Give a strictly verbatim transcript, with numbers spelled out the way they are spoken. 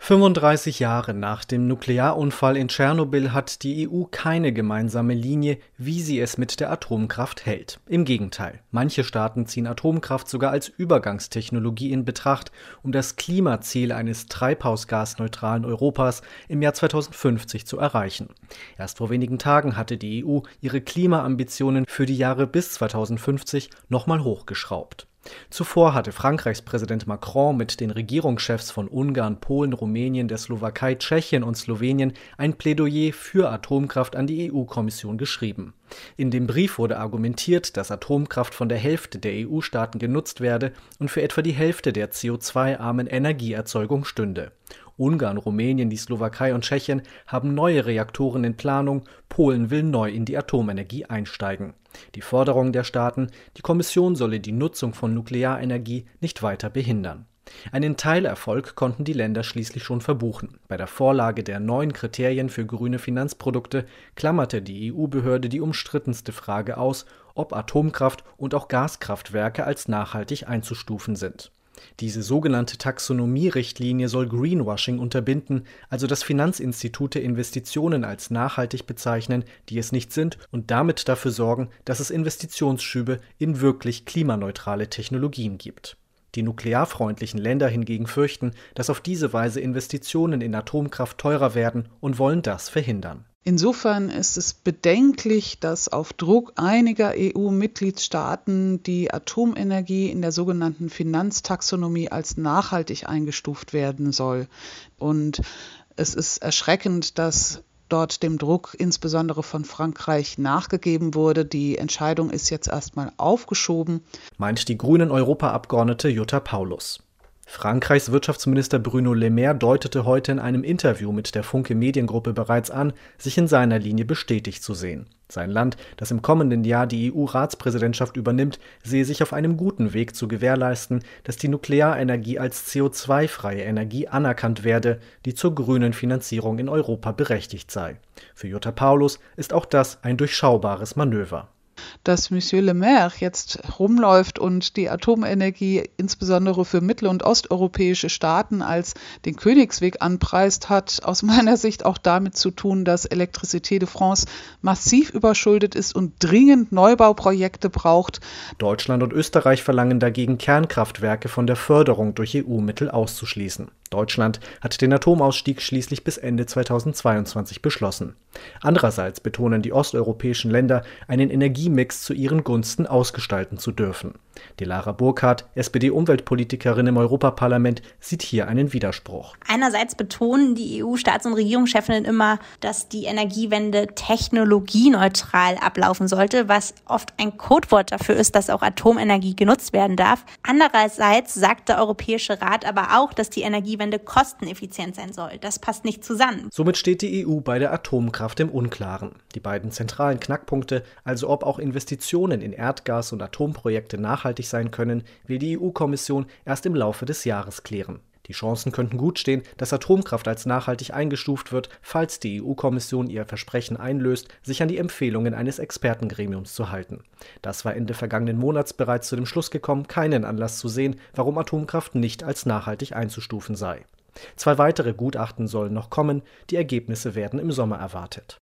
fünfunddreißig Jahre nach dem Nuklearunfall in Tschernobyl hat die E U keine gemeinsame Linie, wie sie es mit der Atomkraft hält. Im Gegenteil, manche Staaten ziehen Atomkraft sogar als Übergangstechnologie in Betracht, um das Klimaziel eines treibhausgasneutralen Europas im Jahr zweitausendfünfzig zu erreichen. Erst vor wenigen Tagen hatte die E U ihre Klimaambitionen für die Jahre bis zweitausendfünfzig nochmal hochgeschraubt. Zuvor hatte Frankreichs Präsident Macron mit den Regierungschefs von Ungarn, Polen, Rumänien, der Slowakei, Tschechien und Slowenien ein Plädoyer für Atomkraft an die E U-Kommission geschrieben. In dem Brief wurde argumentiert, dass Atomkraft von der Hälfte der E U-Staaten genutzt werde und für etwa die Hälfte der C O zwei armen Energieerzeugung stünde. Ungarn, Rumänien, die Slowakei und Tschechien haben neue Reaktoren in Planung, Polen will neu in die Atomenergie einsteigen. Die Forderung der Staaten, die Kommission solle die Nutzung von Nuklearenergie nicht weiter behindern. Einen Teilerfolg konnten die Länder schließlich schon verbuchen. Bei der Vorlage der neuen Kriterien für grüne Finanzprodukte klammerte die E U-Behörde die umstrittenste Frage aus, ob Atomkraft und auch Gaskraftwerke als nachhaltig einzustufen sind. Diese sogenannte Taxonomie-Richtlinie soll Greenwashing unterbinden, also dass Finanzinstitute Investitionen als nachhaltig bezeichnen, die es nicht sind, und damit dafür sorgen, dass es Investitionsschübe in wirklich klimaneutrale Technologien gibt. Die nuklearfreundlichen Länder hingegen fürchten, dass auf diese Weise Investitionen in Atomkraft teurer werden und wollen das verhindern. Insofern ist es bedenklich, dass auf Druck einiger E U-Mitgliedstaaten die Atomenergie in der sogenannten Finanztaxonomie als nachhaltig eingestuft werden soll. Und es ist erschreckend, dass dort dem Druck insbesondere von Frankreich nachgegeben wurde. Die Entscheidung ist jetzt erstmal aufgeschoben, meint die Grünen-Europaabgeordnete Jutta Paulus. Frankreichs Wirtschaftsminister Bruno Le Maire deutete heute in einem Interview mit der Funke Mediengruppe bereits an, sich in seiner Linie bestätigt zu sehen. Sein Land, das im kommenden Jahr die E U-Ratspräsidentschaft übernimmt, sehe sich auf einem guten Weg zu gewährleisten, dass die Nuklearenergie als C O zwei freie Energie anerkannt werde, die zur grünen Finanzierung in Europa berechtigt sei. Für Jutta Paulus ist auch das ein durchschaubares Manöver. Dass Monsieur Le Maire jetzt rumläuft und die Atomenergie insbesondere für mittel- und osteuropäische Staaten als den Königsweg anpreist, hat aus meiner Sicht auch damit zu tun, dass Électricité de France massiv überschuldet ist und dringend Neubauprojekte braucht. Deutschland und Österreich verlangen dagegen, Kernkraftwerke von der Förderung durch E U-Mittel auszuschließen. Deutschland hat den Atomausstieg schließlich bis Ende zweitausendzweiundzwanzig beschlossen. Andererseits betonen die osteuropäischen Länder, einen Energiemix zu ihren Gunsten ausgestalten zu dürfen. Delara Burkhardt, S P D-Umweltpolitikerin im Europaparlament, sieht hier einen Widerspruch. Einerseits betonen die E U-Staats- und Regierungschefinnen immer, dass die Energiewende technologieneutral ablaufen sollte, was oft ein Codewort dafür ist, dass auch Atomenergie genutzt werden darf. Andererseits sagt der Europäische Rat aber auch, dass die Energiewende kosteneffizient sein soll. Das passt nicht zusammen. Somit steht die E U bei der Atomkraft im Unklaren. Die beiden zentralen Knackpunkte, also ob auch Investitionen in Erdgas- und Atomprojekte nachhaltig sein können, will die E U-Kommission erst im Laufe des Jahres klären. Die Chancen könnten gut stehen, dass Atomkraft als nachhaltig eingestuft wird, falls die E U-Kommission ihr Versprechen einlöst, sich an die Empfehlungen eines Expertengremiums zu halten. Das war Ende vergangenen Monats bereits zu dem Schluss gekommen, keinen Anlass zu sehen, warum Atomkraft nicht als nachhaltig einzustufen sei. Zwei weitere Gutachten sollen noch kommen, die Ergebnisse werden im Sommer erwartet.